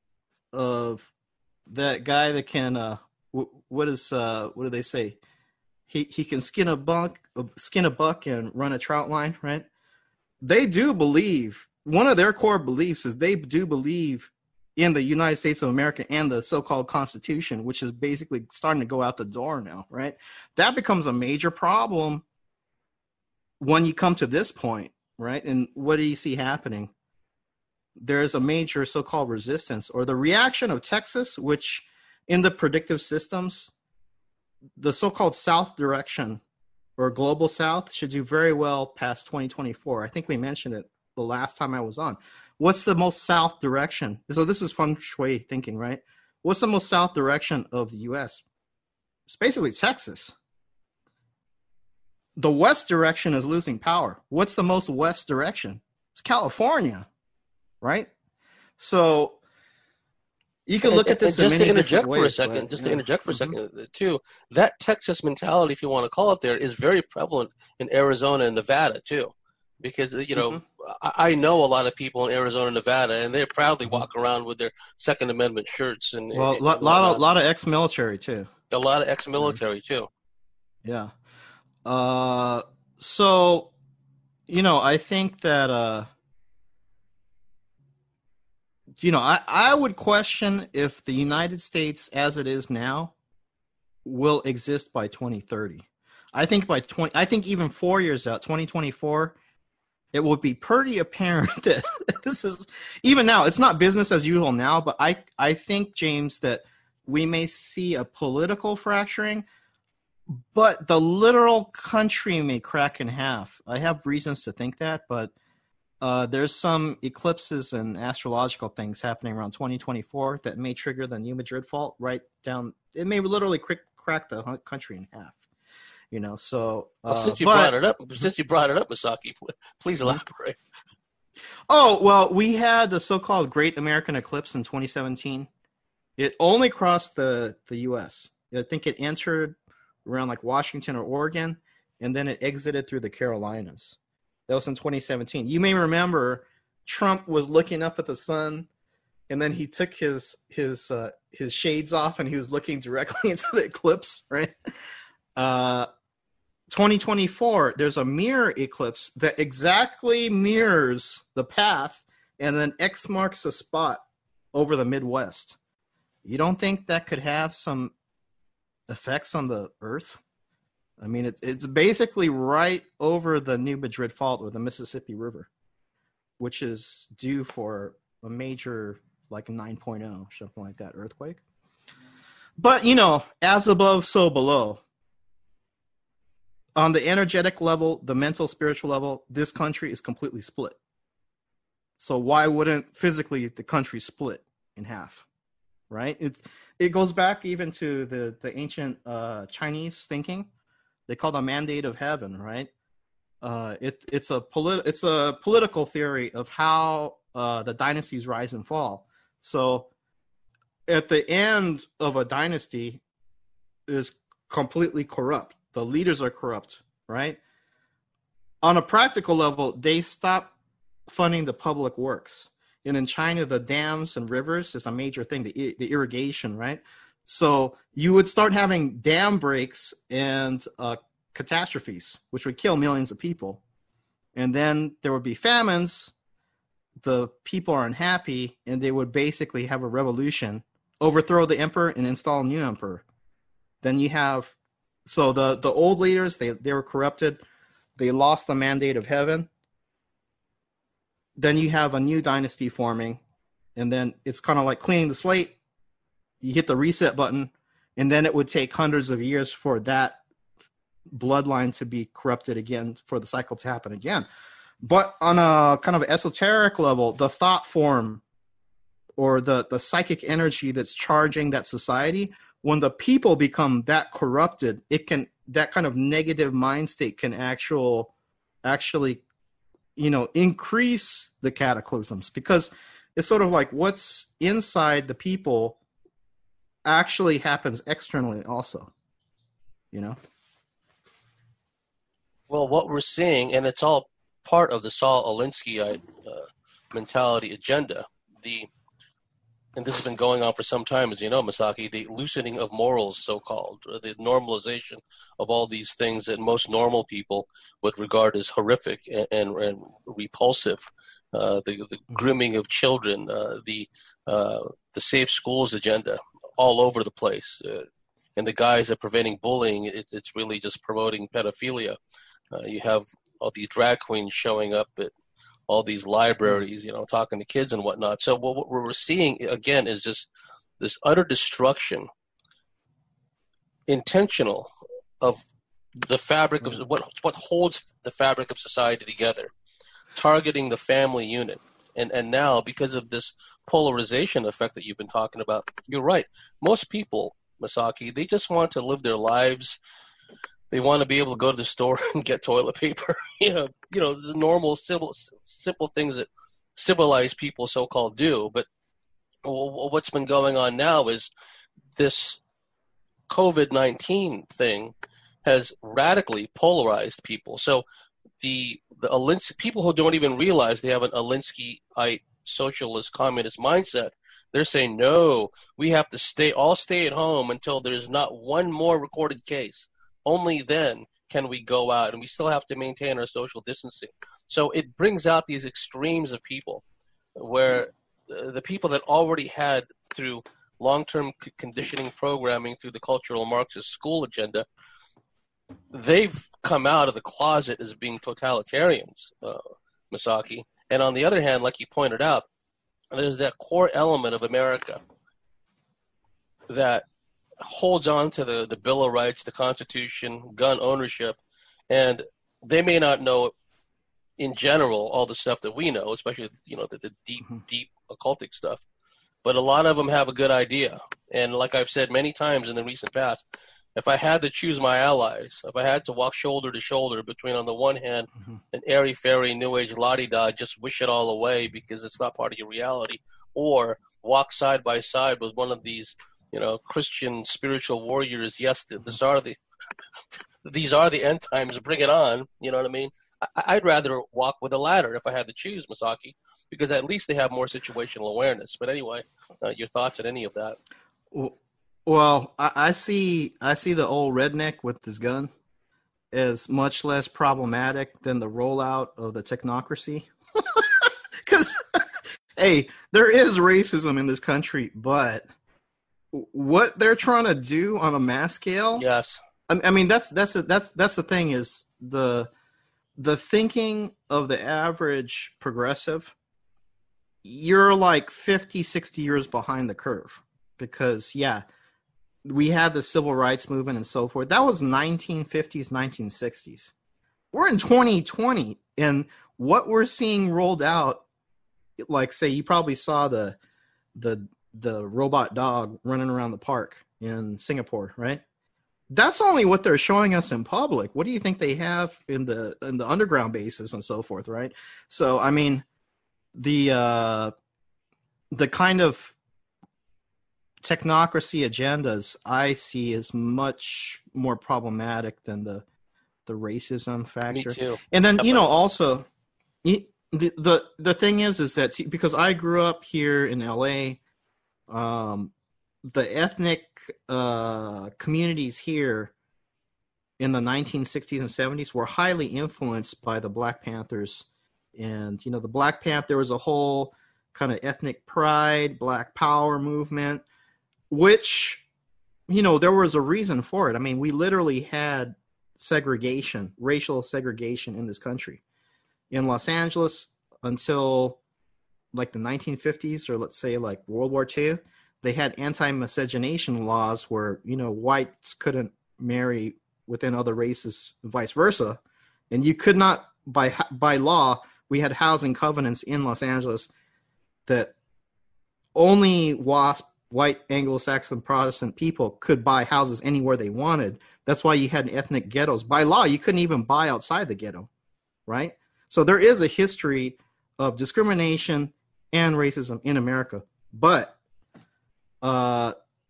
Speaker 2: of that guy that can, uh, w- what is, uh, what do they say? He he can skin a buck, skin a buck and run a trout line, right? They do believe, one of their core beliefs is they do believe in the United States of America and the so-called Constitution, which is basically starting to go out the door now, right? That becomes a major problem when you come to this point. Right. And what do you see happening? There's a major so-called resistance or the reaction of Texas, which in the predictive systems, the so-called South direction or global South should do very well past twenty twenty-four. I think we mentioned it the last time I was on. What's the most South direction? So this is feng shui thinking, right? What's the most South direction of the U S? It's basically Texas. The west direction is losing power. What's the most west direction? It's California, right? So you can look
Speaker 1: and,
Speaker 2: at this
Speaker 1: and
Speaker 2: in
Speaker 1: just to interject
Speaker 2: ways,
Speaker 1: for a second,
Speaker 2: but,
Speaker 1: just
Speaker 2: yeah.
Speaker 1: to interject for
Speaker 2: mm-hmm.
Speaker 1: a second too, that Texas mentality, if you want to call it there, is very prevalent in Arizona and Nevada too, because you know mm-hmm. I, I know a lot of people in Arizona and Nevada, and they proudly mm-hmm. walk around with their Second Amendment shirts and
Speaker 2: well, a lot, lot of lot of ex-military too.
Speaker 1: A lot of ex-military mm-hmm. too.
Speaker 2: Yeah. Uh, so, you know, I think that, uh, you know, I, I would question if the United States as it is now will exist by twenty thirty. I think by twenty, I think even four years out, twenty twenty-four, it will be pretty apparent that this is, even now, it's not business as usual now, but I, I think, James, that we may see a political fracturing. But the literal country may crack in half. I have reasons to think that, but uh, there's some eclipses and astrological things happening around twenty twenty-four that may trigger the New Madrid fault right down. It may literally crack, crack the country in half. You know, so uh,
Speaker 1: well, since you
Speaker 2: but,
Speaker 1: brought it up, since you brought it up, Masaki, please elaborate.
Speaker 2: Oh well, we had the so-called Great American Eclipse in twenty seventeen. It only crossed the the U S. I think it entered around like Washington or Oregon, and then it exited through the Carolinas. That was in twenty seventeen. You may remember Trump was looking up at the sun, and then he took his his uh, his shades off, and he was looking directly into the eclipse, right? Uh, twenty twenty-four, there's a mirror eclipse that exactly mirrors the path, and then X marks a spot over the Midwest. You don't think that could have some effects on the Earth? I mean, it, it's basically right over the New Madrid Fault or the Mississippi River, which is due for a major, like a nine point oh, something like that, earthquake. But, you know, as above, so below. On the energetic level, the mental, spiritual level, this country is completely split. So why wouldn't physically the country split in half, right? It's, it goes back even to the, the ancient uh, Chinese thinking. They call the mandate of heaven, right? Uh, it, it's a polit- it's a political theory of how uh, the dynasties rise and fall. So at the end of a dynasty is completely corrupt. The leaders are corrupt, right? On a practical level, they stop funding the public works. And in China, the dams and rivers is a major thing, the, the irrigation, right? So you would start having dam breaks and uh, catastrophes, which would kill millions of people. And then there would be famines. The people are unhappy, and they would basically have a revolution, overthrow the emperor, and install a new emperor. Then you have, so the, the old leaders, they, they were corrupted. They lost the mandate of heaven. Then you have a new dynasty forming, and then it's kind of like cleaning the slate. You hit the reset button, and then it would take hundreds of years for that bloodline to be corrupted again, for the cycle to happen again. But on a kind of esoteric level, the thought form or the, the psychic energy that's charging that society, when the people become that corrupted, it can, that kind of negative mind state can actual, actually, you know, increase the cataclysms, because it's sort of like what's inside the people actually happens externally also, you know?
Speaker 1: Well, what we're seeing, and it's all part of the Saul Alinskyite uh, mentality agenda, the, and this has been going on for some time, as you know, Masaki, the loosening of morals, so-called, or the normalization of all these things that most normal people would regard as horrific and, and, and repulsive. Uh, the, the grooming of children, uh, the uh, the safe schools agenda, all over the place. Uh, and the guys that are preventing bullying, it, it's really just promoting pedophilia. Uh, you have all these drag queens showing up at all these libraries, you know, talking to kids and whatnot. So what, what we're seeing, again, is just this utter destruction, intentional, of the fabric of what what holds the fabric of society together, targeting the family unit. And and now, because of this polarization effect that you've been talking about, you're right. Most people, Masaki, they just want to live their lives. They want to be able to go to the store and get toilet paper. you know, you know, the normal, simple, simple things that civilized people, so-called, do. But what's been going on now is this COVID nineteen thing has radically polarized people. So the the Alinsky, people who don't even realize they have an Alinskyite socialist communist mindset, they're saying, no, we have to stay all stay at home until there's not one more recorded case. Only then can we go out, and we still have to maintain our social distancing. So it brings out these extremes of people, where the, the people that already had, through long-term c- conditioning programming, through the cultural Marxist school agenda, they've come out of the closet as being totalitarians, uh, Masaki. And on the other hand, like you pointed out, there's that core element of America that holds on to the, the Bill of Rights, the Constitution, gun ownership, and they may not know in general all the stuff that we know, especially, you know, the, the deep, mm-hmm. deep occultic stuff. But a lot of them have a good idea. And like I've said many times in the recent past, if I had to choose my allies, if I had to walk shoulder to shoulder between, on the one hand, mm-hmm. an airy-fairy, new age la-di-da, just wish it all away because it's not part of your reality, or walk side by side with one of these, you know, Christian spiritual warriors, yes, this are the, these are the end times, bring it on, you know what I mean? I, I'd rather walk with the latter if I had to choose, Masaki, because at least they have more situational awareness. But anyway, uh, your thoughts on any of that?
Speaker 2: Well, Well, I, I see I see the old redneck with his gun, as much less problematic than the rollout of the technocracy. Because, hey, there is racism in this country, but what they're trying to do on a mass scale,
Speaker 1: yes,
Speaker 2: I, I mean that's that's a, that's that's the thing is the the thinking of the average progressive. You're like fifty, sixty years behind the curve because, yeah, we had the civil rights movement and so forth. That was nineteen fifties, nineteen sixties. We're in twenty twenty, and what we're seeing rolled out, like, say, you probably saw the the the robot dog running around the park in Singapore, right? That's only what they're showing us in public. What do you think they have in the in the underground bases and so forth, right? So, I mean, the uh, the kind of technocracy agendas I see is much more problematic than the the racism factor.
Speaker 1: Me too.
Speaker 2: And then, you know, also the the the thing is is that because I grew up here in L A, um, the ethnic uh, communities here in the nineteen sixties and seventies were highly influenced by the Black Panthers. And, you know, the Black Panther, there was a whole kind of ethnic pride, Black Power movement, which, you know, there was a reason for it. I mean, we literally had segregation, racial segregation in this country. In Los Angeles until like the nineteen fifties, or let's say like World War Two, they had anti-miscegenation laws where, you know, whites couldn't marry within other races and vice versa. And you could not, by by law, we had housing covenants in Los Angeles that only WASP, white Anglo-Saxon Protestant people, could buy houses anywhere they wanted. That's why you had ethnic ghettos. By law, you couldn't even buy outside the ghetto, right? So there is a history of discrimination and racism in America. But uh,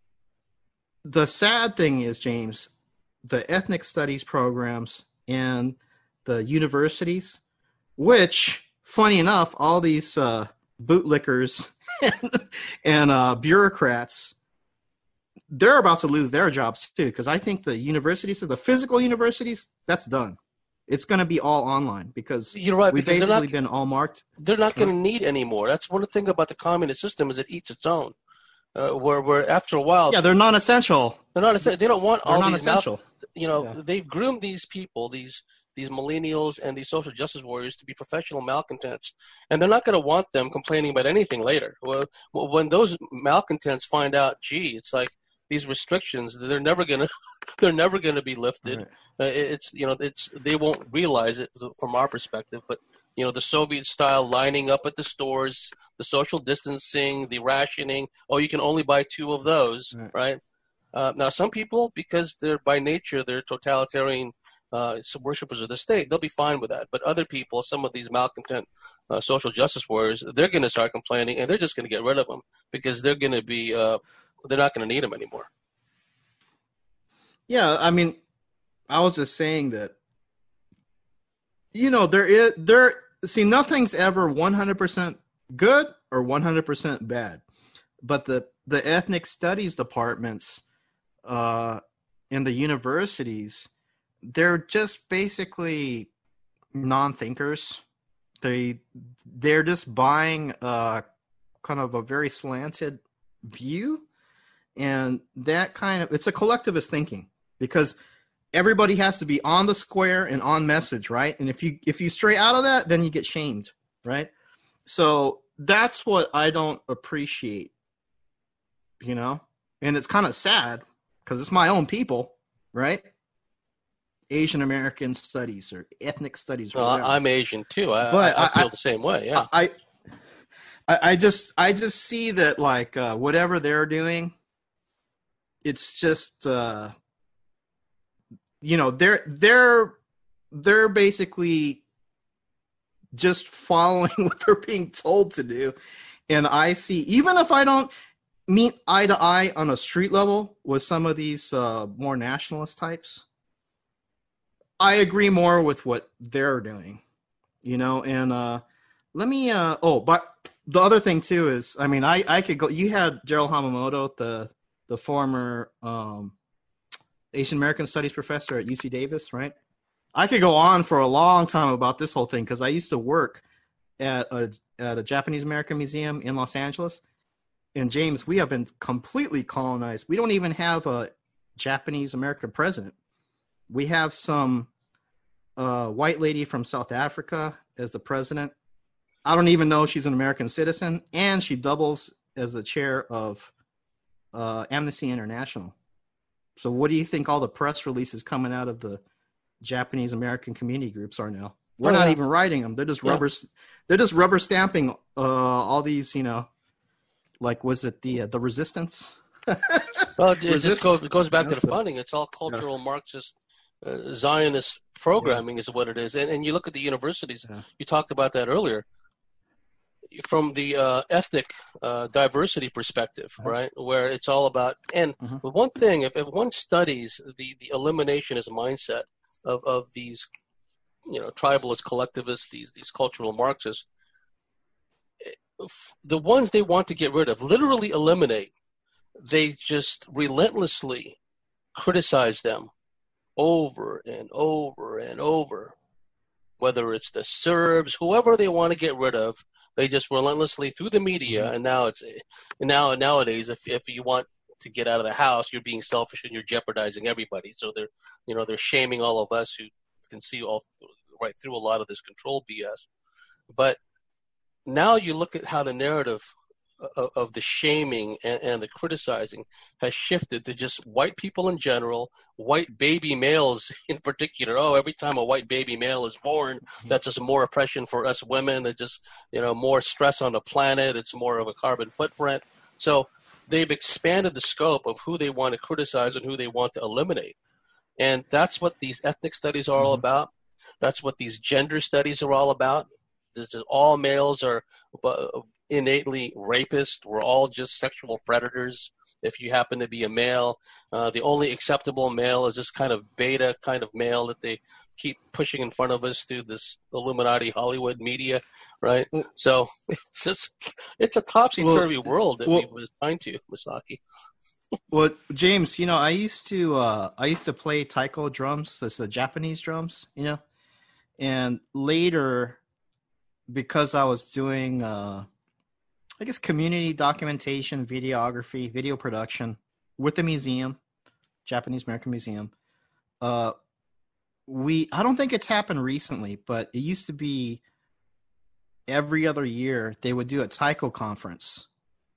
Speaker 2: the sad thing is, James, the ethnic studies programs and the universities, which, funny enough, all these uh, bootlickers and, and uh, bureaucrats, they're about to lose their jobs too. Because I think the universities, the physical universities, that's done. It's going to be all online because
Speaker 1: you're right.
Speaker 2: We've
Speaker 1: because
Speaker 2: basically
Speaker 1: not,
Speaker 2: been all marked.
Speaker 1: They're not going to need anymore. That's one thing about the communist system is it eats its own. Uh, where, where after a while,
Speaker 2: yeah, they're non-essential.
Speaker 1: They're not essential. They don't want
Speaker 2: they're
Speaker 1: all
Speaker 2: non-essential.
Speaker 1: these. You know, yeah. They've groomed these people, these these millennials and these social justice warriors to be professional malcontents, and they're not going to want them complaining about anything later. Well, when those malcontents find out, gee, it's like these restrictions, they're never gonna, they're never gonna be lifted. Right. Uh, it's you know, it's they won't realize it from our perspective, but you know, the Soviet style lining up at the stores, the social distancing, the rationing. Oh, you can only buy two of those, right? right? Uh, now, some people, because they're by nature they're totalitarian uh, worshippers of the state, they'll be fine with that. But other people, some of these malcontent uh, social justice warriors, they're going to start complaining, and they're just going to get rid of them because they're going to be. Uh, They're not going to need them anymore.
Speaker 2: Yeah, I mean, I was just saying that, you know, there is, there, see, nothing's ever one hundred percent good or one hundred percent bad. But the, the ethnic studies departments uh, in the universities, they're just basically non-thinkers. They, they're just buying uh, kind of a very slanted view. And that kind of, it's a collectivist thinking because everybody has to be on the square and on message, right? And if you if you stray out of that, then you get shamed, right? So that's what I don't appreciate, you know? And it's kind of sad because it's my own people, right? Asian American studies or ethnic studies. Or
Speaker 1: well, I'm Asian too. I, but I, I feel I, the same way, yeah.
Speaker 2: I, I, I just I just see that like uh, whatever they're doing, it's just, uh, you know, they're they're they're basically just following what they're being told to do, and I see even if I don't meet eye to eye on a street level with some of these uh, more nationalist types, I agree more with what they're doing, you know. And uh, let me, uh, oh, but the other thing too is, I mean, I I could go. You had Gerald Hamamoto, the the former um, Asian American Studies professor at U C Davis, right? I could go on for a long time about this whole thing because I used to work at a at a Japanese American museum in Los Angeles. And James, we have been completely colonized. We don't even have a Japanese American president. We have some uh, white lady from South Africa as the president. I don't even know she's an American citizen, and she doubles as the chair of uh, Amnesty International. So what do you think all the press releases coming out of the Japanese American community groups are now? We're oh, not yeah. even writing them. They're just yeah. rubber. They're just rubber stamping uh, all these, you know, like was it the uh, the resistance?
Speaker 1: Well, it, Resist. just goes, it goes back That's to the funding. It's all cultural yeah. Marxist uh, Zionist programming yeah. is what it is. And, and you look at the universities. Yeah. You talked about that earlier. From the uh, ethnic uh, diversity perspective, yeah. right, where it's all about, and mm-hmm. with one thing, if, if one studies the, the eliminationist mindset of, of these, you know, tribalist collectivists, these these cultural Marxists, the ones they want to get rid of, literally eliminate, they just relentlessly criticize them over and over and over. Whether it's the Serbs, whoever they want to get rid of, they just relentlessly through the media. Mm-hmm. And now it's now nowadays, if if you want to get out of the house, you're being selfish and you're jeopardizing everybody. So they're you know they're shaming all of us who can see all right through a lot of this control B S. But now you look at how the narrative of, of the shaming and, and the criticizing has shifted to just white people in general, white baby males in particular. Oh, every time a white baby male is born, that's just more oppression for us women. It's just, you know, more stress on the planet. It's more of a carbon footprint. So they've expanded the scope of who they want to criticize and who they want to eliminate. And that's what these ethnic studies are all mm-hmm. about. That's what these gender studies are all about. This is all males are innately rapists. We're all just sexual predators. If you happen to be a male, uh, the only acceptable male is this kind of beta kind of male that they keep pushing in front of us through this Illuminati Hollywood media, right? Well, so it's just, it's a topsy-turvy well, world that well, we've been assigned to, Masaki.
Speaker 2: Well, James, you know, I used to uh, I used to play taiko drums. That's the Japanese drums, you know, and later, because I was doing, uh, I guess, community documentation, videography, video production with the museum, Japanese American Museum. Uh, we, I don't think it's happened recently, but it used to be every other year they would do a taiko conference.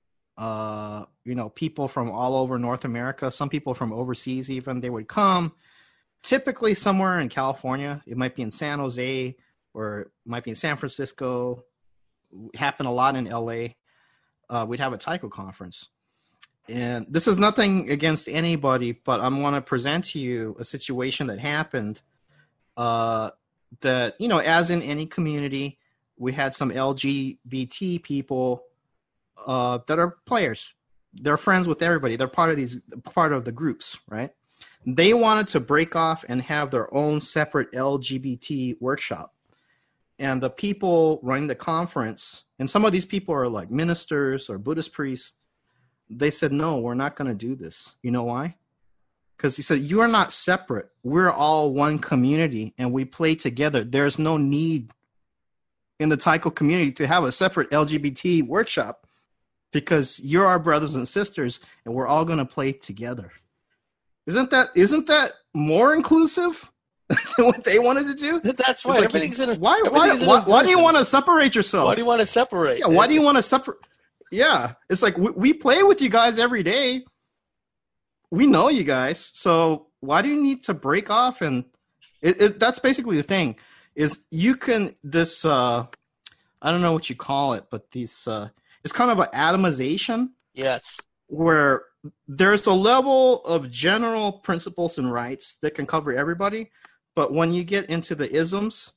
Speaker 2: Uh, you know, people from all over North America, some people from overseas even, they would come, typically somewhere in California. It might be in San Jose, or it might be in San Francisco. It happened a lot in L A. Uh, we'd have a taiko conference. And this is nothing against anybody, but I want to present to you a situation that happened uh, that, you know, as in any community, we had some L G B T people uh, that are players. They're friends with everybody. They're part of these, part of the groups, right? They wanted to break off and have their own separate L G B T workshop. And the people running the conference, and some of these people are like ministers or Buddhist priests, they said, no, we're not going to do this. You know why? Because he said, you are not separate. We're all one community, and we play together. There's no need in the taiko community to have a separate L G B T workshop, because you're our brothers and sisters, and we're all going to play together. Isn't that isn't that more inclusive than what they wanted to do?
Speaker 1: That's right. Like, everything's in a,
Speaker 2: why why, why, why do you want to separate yourself?
Speaker 1: Why do you want to separate?
Speaker 2: Yeah, why do you want to separate? Yeah, it's like we, we play with you guys every day. We know you guys, so why do you need to break off? And it, it, that's basically the thing. Is you can this uh, I don't know what you call it, but these uh, it's kind of an atomization.
Speaker 1: Yes.
Speaker 2: Where there's a level of general principles and rights that can cover everybody, but when you get into the isms,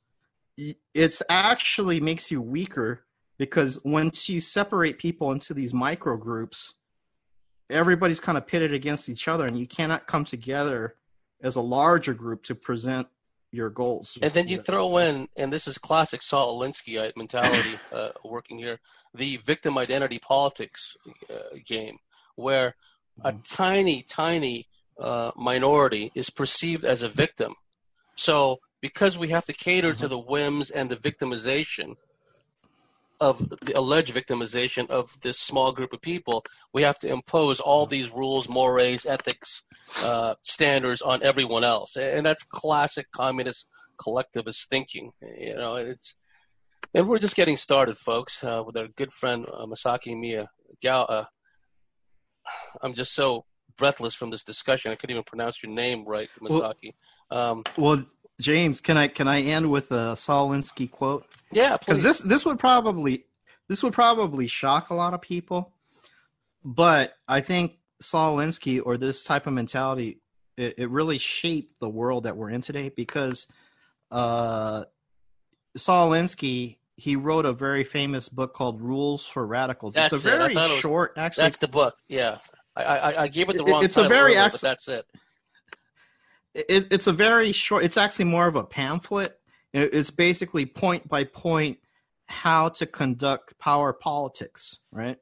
Speaker 2: it actually makes you weaker, because once you separate people into these micro groups, everybody's kind of pitted against each other, and you cannot come together as a larger group to present your goals.
Speaker 1: And then you throw in, and this is classic Saul Alinsky mentality uh, working here, the victim identity politics uh, game, where a tiny, tiny uh, minority is perceived as a victim. So because we have to cater
Speaker 2: Mhm.
Speaker 1: to the whims and the victimization of the alleged victimization of this small group of people, we have to impose all these rules, mores, ethics, uh, standards on everyone else. And that's classic communist collectivist thinking. You know, it's, and we're just getting started, folks, uh, with our good friend uh, Masaki Miyagawa. Uh, I'm just so breathless from this discussion. I couldn't even pronounce your name right, Masaki. Um,
Speaker 2: Well, James, can I can I end with a Saul Alinsky quote?
Speaker 1: yeah,
Speaker 2: Because
Speaker 1: please.
Speaker 2: this this would probably this would probably shock a lot of people, but I think Saul Alinsky, or this type of mentality, it, it really shaped the world that we're in today. Because uh, Saul Alinsky, he wrote a very famous book called Rules for Radicals.
Speaker 1: That's
Speaker 2: it's a
Speaker 1: it. I
Speaker 2: very
Speaker 1: thought it was-
Speaker 2: short, actually.
Speaker 1: That's the book. Yeah, I I, I gave it the
Speaker 2: It-
Speaker 1: wrong
Speaker 2: it's a
Speaker 1: title
Speaker 2: very
Speaker 1: earlier,
Speaker 2: ex-
Speaker 1: but that's it.
Speaker 2: It, it's a very short. It's actually more of a pamphlet. It- It's basically point by point how to conduct power politics, right?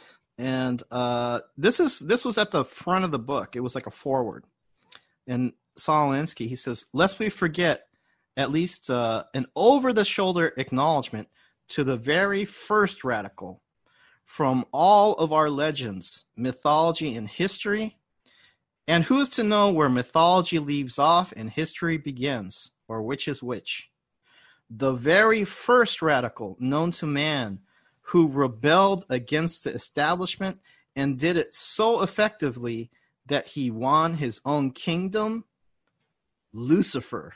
Speaker 2: And uh, this is this was at the front of the book. It was like a foreword. And Saul Alinsky, he says, "Lest we forget at least uh, an over-the-shoulder acknowledgement to the very first radical from all of our legends, mythology, and history." And who's to know where mythology leaves off and history begins, or which is which? The very first radical known to man who rebelled against the establishment and did it so effectively that he won his own kingdom, Lucifer.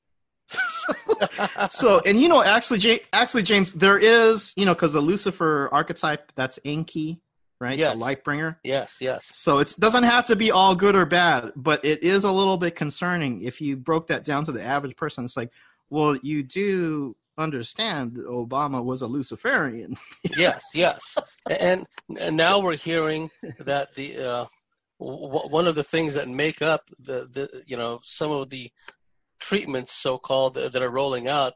Speaker 2: so, so, and you know, actually, James, actually, James, there is, you know, because the Lucifer archetype, that's Enki, right?
Speaker 1: Yes.
Speaker 2: The light bringer.
Speaker 1: Yes, yes.
Speaker 2: So it doesn't have to be all good or bad, but it is a little bit concerning if you broke that down to the average person. It's like, well, you do understand that Obama was a Luciferian.
Speaker 1: Yes, yes. And, and now we're hearing that the uh, w- one of the things that make up the, the you know some of the treatments, so-called, that, that are rolling out,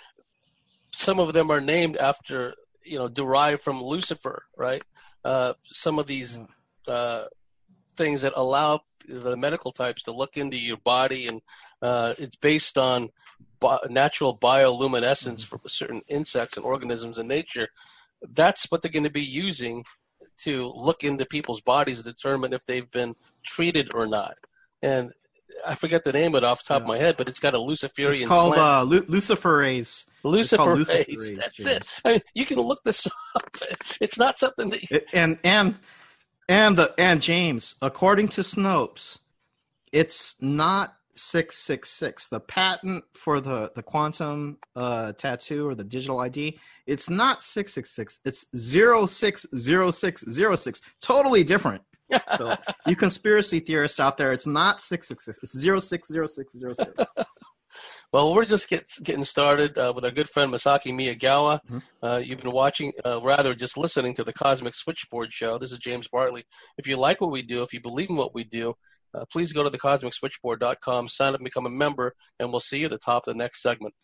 Speaker 1: some of them are named after, you know, derived from Lucifer, right? Uh, some of these uh, things that allow the medical types to look into your body, and uh, it's based on bi- natural bioluminescence
Speaker 2: Mm-hmm.
Speaker 1: from certain insects and organisms in nature. That's what they're going to be using to look into people's bodies to determine if they've been treated or not. And I forget the name of it off the top
Speaker 2: Yeah.
Speaker 1: of my head, but it's got a Luciferian
Speaker 2: It's called
Speaker 1: slant.
Speaker 2: uh, Lu- Luciferase.
Speaker 1: Lucifer
Speaker 2: Luciferase,
Speaker 1: rays. That's
Speaker 2: James.
Speaker 1: it. I mean, you can look this up. It's not something that you,
Speaker 2: It- and and and the and James, according to Snopes, it's not six six six. The patent for the the quantum uh, tattoo or the digital I D, it's not six six six. It's zero six zero six zero six. Totally different. So you conspiracy theorists out there, it's not six six six. It's zero six zero six zero six.
Speaker 1: Well, we're just get, getting started uh, with our good friend Masaki Miyagawa.
Speaker 2: Mhm.
Speaker 1: Uh, you've been watching, uh, rather just listening to the Cosmic Switchboard Show. This is James Bartley. If you like what we do, if you believe in what we do, uh, please go to the cosmic switchboard dot com, sign up and become a member, and we'll see you at the top of the next segment.